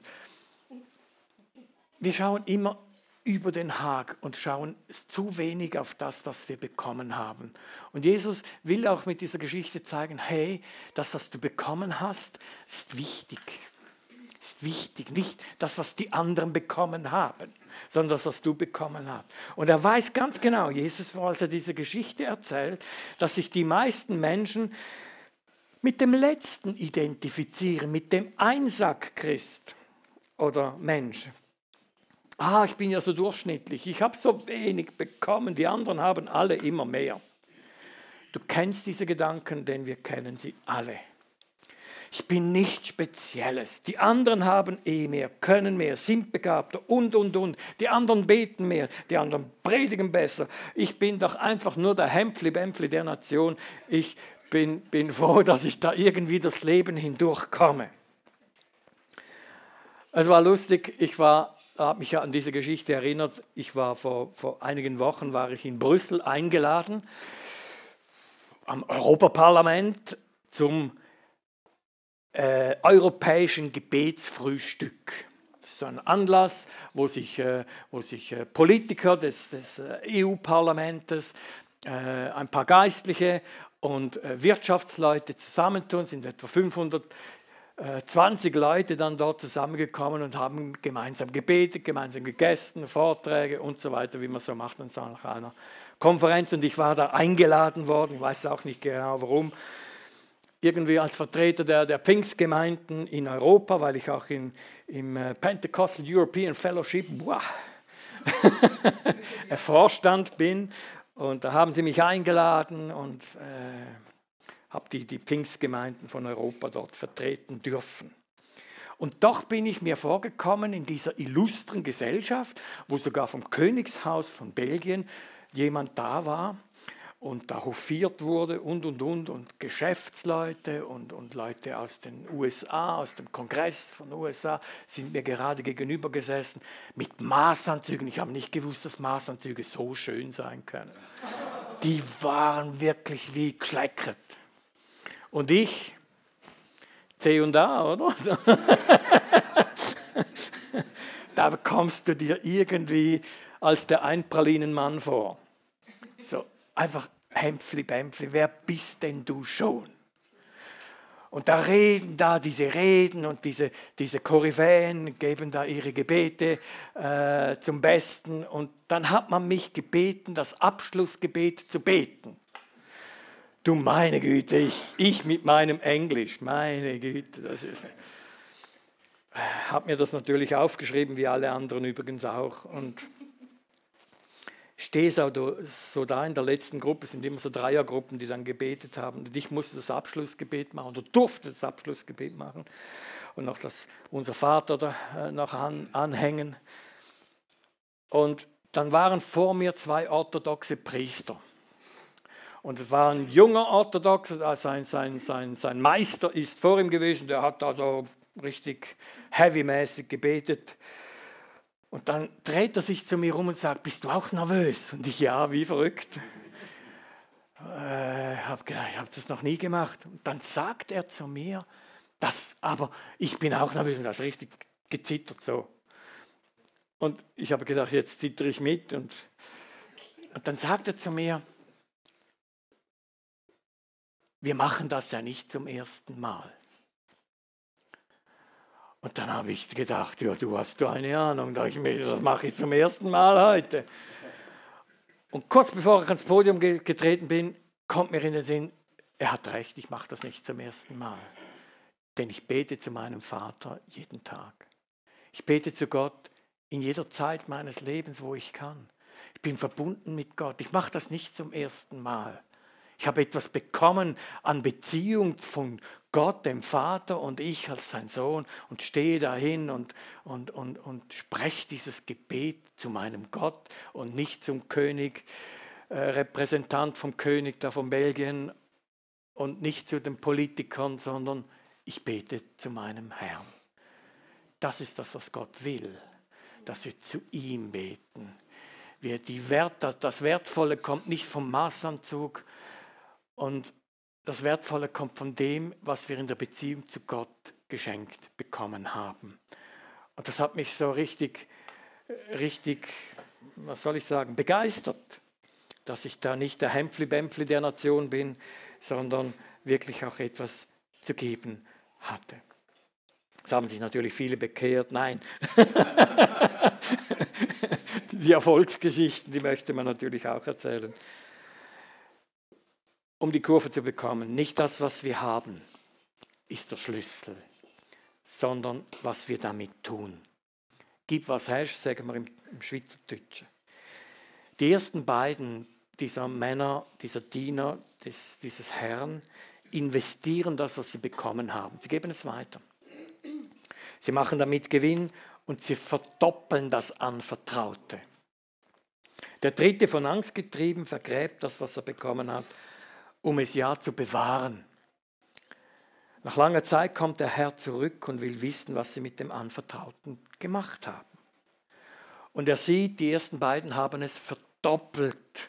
wir schauen immer über den Hag und schauen zu wenig auf das, was wir bekommen haben. Und Jesus will auch mit dieser Geschichte zeigen, hey, das, was du bekommen hast, ist wichtig. Ist wichtig. Nicht das, was die anderen bekommen haben, sondern das, was du bekommen hast. Und er weiß ganz genau, Jesus, als er diese Geschichte erzählt, dass sich die meisten Menschen mit dem Letzten identifizieren, mit dem Einsack-Christ oder Mensch. Ah, ich bin ja so durchschnittlich, ich habe so wenig bekommen, die anderen haben alle immer mehr. Du kennst diese Gedanken, denn wir kennen sie alle. Ich bin nichts Spezielles. Die anderen haben eh mehr, können mehr, sind begabter und, und, und. Die anderen beten mehr, die anderen predigen besser. Ich bin doch einfach nur der Hämpfli-Bämpfli der Nation. Ich bin, bin froh, dass ich da irgendwie durchs Leben hindurchkomme. Es war lustig, ich war... habe mich ja an diese Geschichte erinnert. Ich war vor, vor einigen Wochen war ich in Brüssel eingeladen am Europaparlament zum äh, europäischen Gebetsfrühstück. Das ist so ein Anlass, wo sich, äh, wo sich äh, Politiker des, des äh, E U-Parlaments, äh, ein paar Geistliche und äh, Wirtschaftsleute zusammentun. Es sind etwa fünfhundertzwanzig Leute dann dort zusammengekommen und haben gemeinsam gebetet, gemeinsam gegessen, Vorträge und so weiter, wie man so macht an so einer Konferenz. Und ich war da eingeladen worden, ich weiß auch nicht genau warum, irgendwie als Vertreter der, der Pfingstgemeinden in Europa, weil ich auch in, im Pentecostal European Fellowship wow, Vorstand bin. Und da haben sie mich eingeladen und äh, habe die, die Pfingstgemeinden von Europa dort vertreten dürfen. Und doch bin ich mir vorgekommen in dieser illustren Gesellschaft, wo sogar vom Königshaus von Belgien jemand da war und da hofiert wurde und, und, und, und Geschäftsleute und, und Leute aus den U S A, aus dem Kongress von den U S A, sind mir gerade gegenüber gesessen mit Maßanzügen. Ich habe nicht gewusst, dass Maßanzüge so schön sein können. Die waren wirklich wie geschleckert. Und ich, C und A, oder? Da kommst du dir irgendwie als der Einpralinenmann vor. So, einfach Hämpfli, Bämpfli, wer bist denn du schon? Und da reden da diese Reden und diese, diese Koryphäen geben da ihre Gebete äh, zum Besten. Und dann hat man mich gebeten, das Abschlussgebet zu beten. Du meine Güte, ich, ich mit meinem Englisch, meine Güte. Das ist, habe mir das natürlich aufgeschrieben, wie alle anderen übrigens auch. Und stehe so, so da in der letzten Gruppe, es sind immer so Dreiergruppen, die dann gebetet haben. Und ich musste das Abschlussgebet machen oder durfte das Abschlussgebet machen und noch das Unser Vater da äh, noch an, anhängen. Und dann waren vor mir zwei orthodoxe Priester. Und es war ein junger Orthodox, also sein, sein, sein, sein Meister ist vor ihm gewesen, der hat also richtig heavy-mäßig gebetet. Und dann dreht er sich zu mir um und sagt, bist du auch nervös? Und ich, ja, wie verrückt. Äh, hab gedacht, ich habe das noch nie gemacht. Und dann sagt er zu mir, das, aber ich bin auch nervös. Und er hat richtig gezittert so. Und ich habe gedacht, jetzt zittere ich mit. Und, und dann sagt er zu mir, wir machen das ja nicht zum ersten Mal. Und dann habe ich gedacht, ja, du hast du eine Ahnung, da ich mir, das mache ich zum ersten Mal heute. Und kurz bevor ich ans Podium getreten bin, kommt mir in den Sinn, er hat recht, ich mache das nicht zum ersten Mal. Denn ich bete zu meinem Vater jeden Tag. Ich bete zu Gott in jeder Zeit meines Lebens, wo ich kann. Ich bin verbunden mit Gott. Ich mache das nicht zum ersten Mal. Ich habe etwas bekommen an Beziehung von Gott, dem Vater, und ich als sein Sohn und stehe dahin und, und, und, und spreche dieses Gebet zu meinem Gott und nicht zum König, äh, Repräsentant vom König da von Belgien und nicht zu den Politikern, sondern ich bete zu meinem Herrn. Das ist das, was Gott will, dass wir zu ihm beten. Wir die Wert, das Wertvolle kommt nicht vom Maßanzug, und das Wertvolle kommt von dem, was wir in der Beziehung zu Gott geschenkt bekommen haben. Und das hat mich so richtig, richtig, was soll ich sagen, begeistert, dass ich da nicht der Hämpfli-Bämpfli der Nation bin, sondern wirklich auch etwas zu geben hatte. Es haben sich natürlich viele bekehrt, nein. Die Erfolgsgeschichten, die möchte man natürlich auch erzählen. Um die Kurve zu bekommen, nicht das, was wir haben, ist der Schlüssel, sondern was wir damit tun. Gib was hast, sagen wir im, im Schweizerdeutschen. Die ersten beiden dieser Männer, dieser Diener, des, dieses Herrn, investieren das, was sie bekommen haben. Sie geben es weiter. Sie machen damit Gewinn und sie verdoppeln das Anvertraute. Der dritte, von Angst getrieben, vergräbt das, was er bekommen hat, um es ja zu bewahren. Nach langer Zeit kommt der Herr zurück und will wissen, was sie mit dem Anvertrauten gemacht haben. Und er sieht, die ersten beiden haben es verdoppelt.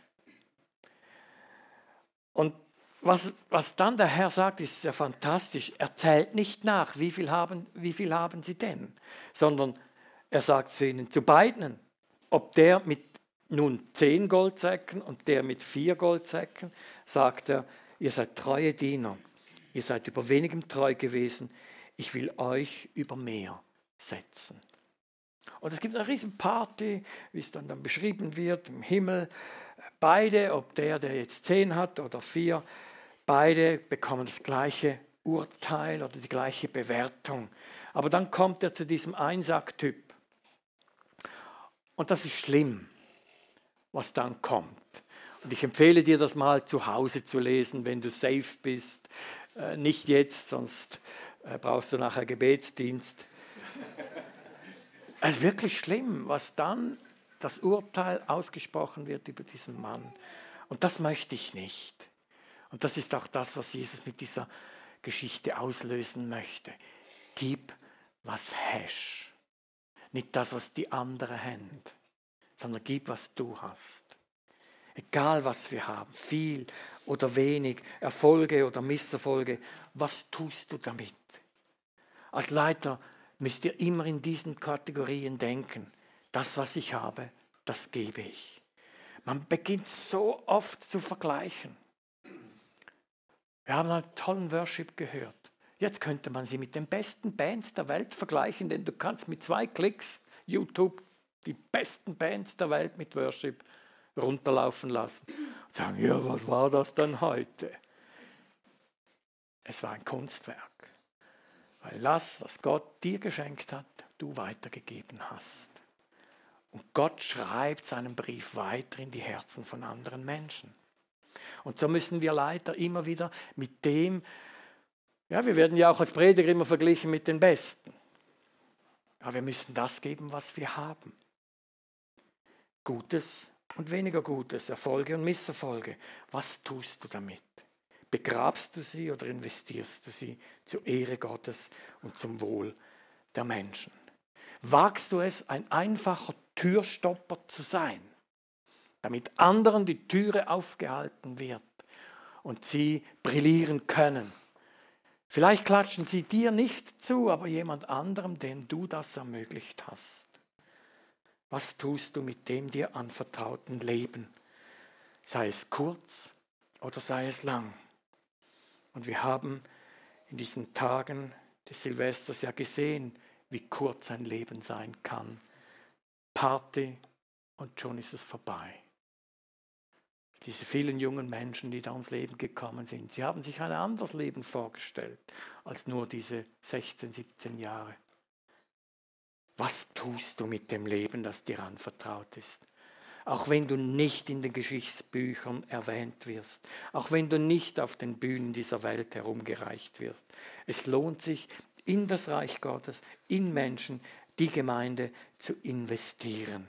Und was, was dann der Herr sagt, ist sehr fantastisch. Er zählt nicht nach, wie viel haben, wie viel haben sie denn, sondern er sagt zu ihnen, zu beiden, ob der mit nun zehn Goldsäcken und der mit vier Goldsäcken, sagt er, ihr seid treue Diener, ihr seid über wenigem treu gewesen, ich will euch über mehr setzen. Und es gibt eine riesen Party, wie es dann, dann beschrieben wird, im Himmel. Beide, ob der, der jetzt zehn hat oder vier, beide bekommen das gleiche Urteil oder die gleiche Bewertung. Aber dann kommt er zu diesem Einsacktyp. Und das ist schlimm, was dann kommt. Und ich empfehle dir, das mal zu Hause zu lesen, wenn du safe bist. Äh, nicht jetzt, sonst äh, brauchst du nachher Gebetsdienst. Es ist wirklich schlimm, was dann das Urteil ausgesprochen wird über diesen Mann. Und das möchte ich nicht. Und das ist auch das, was Jesus mit dieser Geschichte auslösen möchte. Gib, was hast. Nicht das, was die anderen haben, sondern gib, was du hast. Egal was wir haben, viel oder wenig, Erfolge oder Misserfolge, was tust du damit? Als Leiter müsst ihr immer in diesen Kategorien denken. Das, was ich habe, das gebe ich. Man beginnt so oft zu vergleichen. Wir haben einen tollen Worship gehört. Jetzt könnte man sie mit den besten Bands der Welt vergleichen, denn du kannst mit zwei Klicks YouTube die besten Bands der Welt mit Worship runterlaufen lassen. Und sagen, ja, was war das denn heute? Es war ein Kunstwerk. Weil das, was Gott dir geschenkt hat, du weitergegeben hast. Und Gott schreibt seinen Brief weiter in die Herzen von anderen Menschen. Und so müssen wir Leiter immer wieder mit dem, ja, wir werden ja auch als Prediger immer verglichen mit den Besten. Aber wir müssen das geben, was wir haben. Gutes und weniger Gutes, Erfolge und Misserfolge. Was tust du damit? Begrabst du sie oder investierst du sie zur Ehre Gottes und zum Wohl der Menschen? Wagst du es, ein einfacher Türstopper zu sein, damit anderen die Türe aufgehalten wird und sie brillieren können? Vielleicht klatschen sie dir nicht zu, aber jemand anderem, dem du das ermöglicht hast. Was tust du mit dem dir anvertrauten Leben? Sei es kurz oder sei es lang. Und wir haben in diesen Tagen des Silvesters ja gesehen, wie kurz ein Leben sein kann. Party und schon ist es vorbei. Diese vielen jungen Menschen, die da ums Leben gekommen sind, sie haben sich ein anderes Leben vorgestellt als nur diese sechzehn, siebzehn Jahre. Was tust du mit dem Leben, das dir anvertraut ist? Auch wenn du nicht in den Geschichtsbüchern erwähnt wirst, auch wenn du nicht auf den Bühnen dieser Welt herumgereicht wirst. Es lohnt sich, in das Reich Gottes, in Menschen, die Gemeinde zu investieren.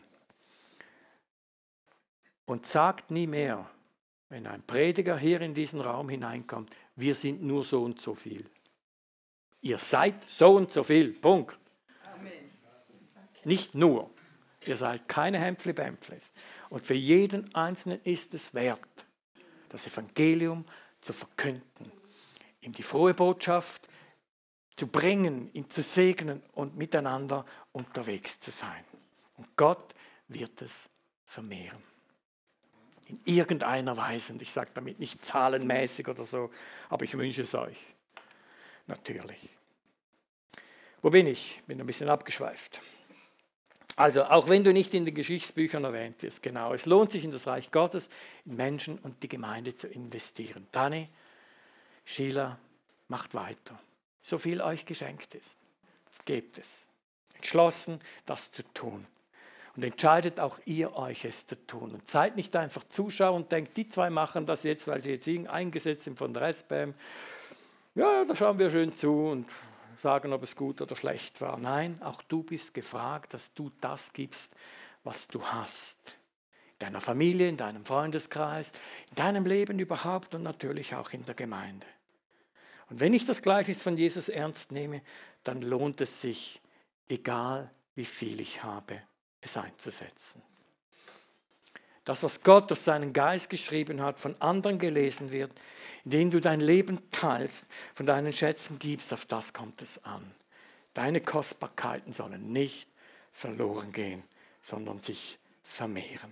Und sagt nie mehr, wenn ein Prediger hier in diesen Raum hineinkommt, wir sind nur so und so viel. Ihr seid so und so viel, Punkt. Amen. Nicht nur. Ihr seid keine Hämpfli-Bämpflis. Und für jeden Einzelnen ist es wert, das Evangelium zu verkünden, ihm die frohe Botschaft zu bringen, ihn zu segnen und miteinander unterwegs zu sein. Und Gott wird es vermehren. In irgendeiner Weise, und ich sage damit nicht zahlenmäßig oder so, aber ich wünsche es euch. Natürlich. Wo bin ich? Bin ein bisschen abgeschweift. Also, auch wenn du nicht in den Geschichtsbüchern erwähnt wirst, genau, es lohnt sich in das Reich Gottes, in Menschen und die Gemeinde zu investieren. Dani, Sheila, macht weiter. So viel euch geschenkt ist, gebt es. Entschlossen, das zu tun. Und entscheidet auch ihr, euch es zu tun. Und seid nicht einfach Zuschauer und denkt, die zwei machen das jetzt, weil sie jetzt eingesetzt sind von der S B M. Ja, da schauen wir schön zu und sagen, ob es gut oder schlecht war. Nein, auch du bist gefragt, dass du das gibst, was du hast. In deiner Familie, in deinem Freundeskreis, in deinem Leben überhaupt und natürlich auch in der Gemeinde. Und wenn ich das Gleichnis von Jesus ernst nehme, dann lohnt es sich, egal wie viel ich habe, es einzusetzen. Das, was Gott durch seinen Geist geschrieben hat, von anderen gelesen wird, indem du dein Leben teilst, von deinen Schätzen gibst, auf das kommt es an. Deine Kostbarkeiten sollen nicht verloren gehen, sondern sich vermehren.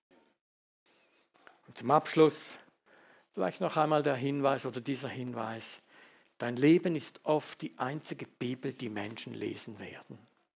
Und zum Abschluss vielleicht noch einmal der Hinweis oder dieser Hinweis. Dein Leben ist oft die einzige Bibel, die Menschen lesen werden.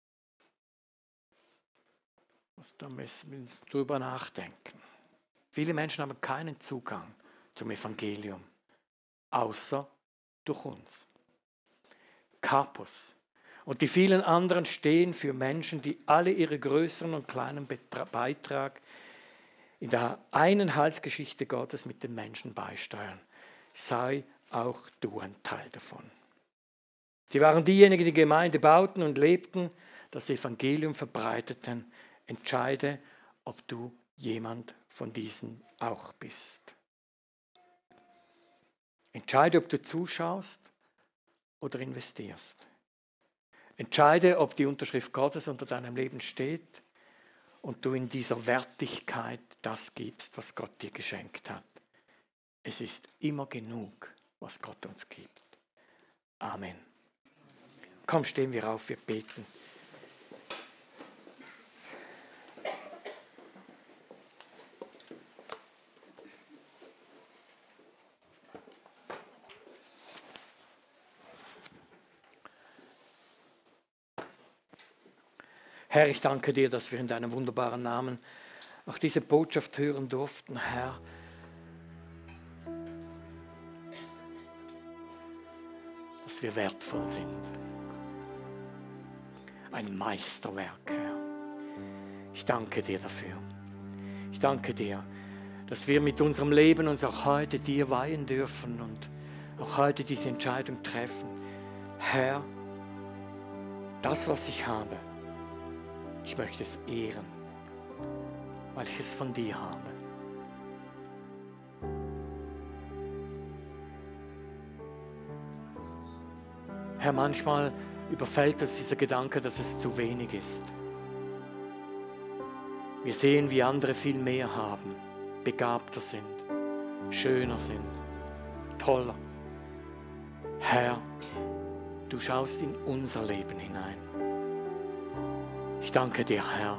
Da müssen wir drüber nachdenken. Viele Menschen haben keinen Zugang zum Evangelium, außer durch uns. Karpus und die vielen anderen stehen für Menschen, die alle ihre größeren und kleinen Beitrag in der einen Heilsgeschichte Gottes mit den Menschen beisteuern. Sei auch du ein Teil davon. Sie waren diejenigen, die Gemeinde bauten und lebten, das Evangelium verbreiteten. Entscheide, ob du jemand von diesen auch bist. Entscheide, ob du zuschaust oder investierst. Entscheide, ob die Unterschrift Gottes unter deinem Leben steht und du in dieser Wertigkeit das gibst, was Gott dir geschenkt hat. Es ist immer genug, was Gott uns gibt. Amen. Komm, stehen wir auf, wir beten. Herr, ich danke dir, dass wir in deinem wunderbaren Namen auch diese Botschaft hören durften, Herr. Dass wir wertvoll sind. Ein Meisterwerk, Herr. Ich danke dir dafür. Ich danke dir, dass wir mit unserem Leben uns auch heute dir weihen dürfen und auch heute diese Entscheidung treffen. Herr, das, was ich habe, ich möchte es ehren, weil ich es von dir habe. Herr, manchmal überfällt uns dieser Gedanke, dass es zu wenig ist. Wir sehen, wie andere viel mehr haben, begabter sind, schöner sind, toller. Herr, du schaust in unser Leben hinein. Ich danke dir, Herr,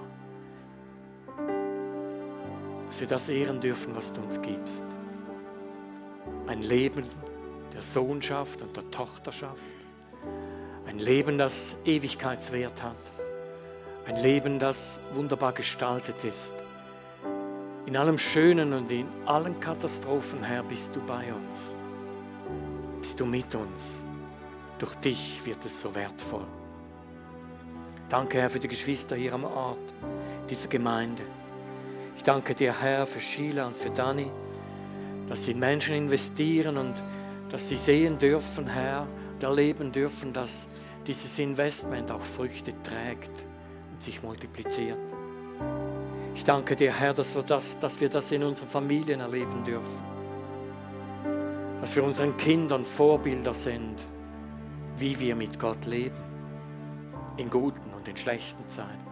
dass wir das ehren dürfen, was du uns gibst. Ein Leben der Sohnschaft und der Tochterschaft. Ein Leben, das Ewigkeitswert hat. Ein Leben, das wunderbar gestaltet ist. In allem Schönen und in allen Katastrophen, Herr, bist du bei uns. Bist du mit uns. Durch dich wird es so wertvoll. Danke, Herr, für die Geschwister hier am Ort dieser Gemeinde. Ich danke dir, Herr, für Sheila und für Dani, dass sie in Menschen investieren und dass sie sehen dürfen, Herr, und erleben dürfen, dass dieses Investment auch Früchte trägt und sich multipliziert. Ich danke dir, Herr, dass wir das, dass wir das in unseren Familien erleben dürfen. Dass wir unseren Kindern Vorbilder sind, wie wir mit Gott leben. In guten und in schlechten Zeiten.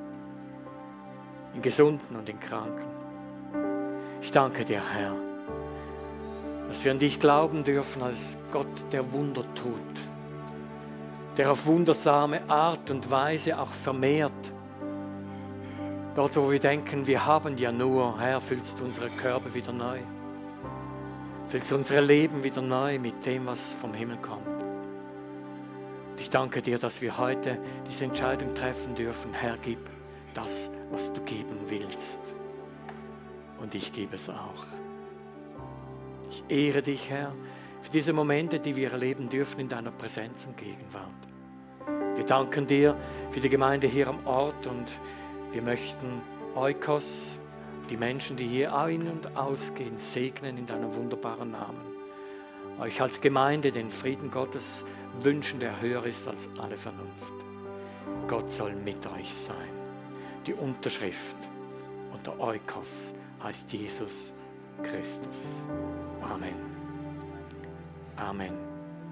In gesunden und in kranken. Ich danke dir, Herr, dass wir an dich glauben dürfen als Gott, der Wunder tut. Der auf wundersame Art und Weise auch vermehrt. Dort, wo wir denken, wir haben ja nur, Herr, füllst du unsere Körper wieder neu. Füllst du unser Leben wieder neu mit dem, was vom Himmel kommt. Und ich danke dir, dass wir heute diese Entscheidung treffen dürfen. Herr, gib das, was du geben willst. Und ich gebe es auch. Ich ehre dich, Herr, für diese Momente, die wir erleben dürfen in deiner Präsenz und Gegenwart. Wir danken dir für die Gemeinde hier am Ort und wir möchten Oikos, die Menschen, die hier ein- und ausgehen, segnen in deinem wunderbaren Namen. Euch als Gemeinde den Frieden Gottes wünschen, der höher ist als alle Vernunft. Gott soll mit euch sein. Die Unterschrift unter Oikos heißt Jesus Christus. Amen. Amen.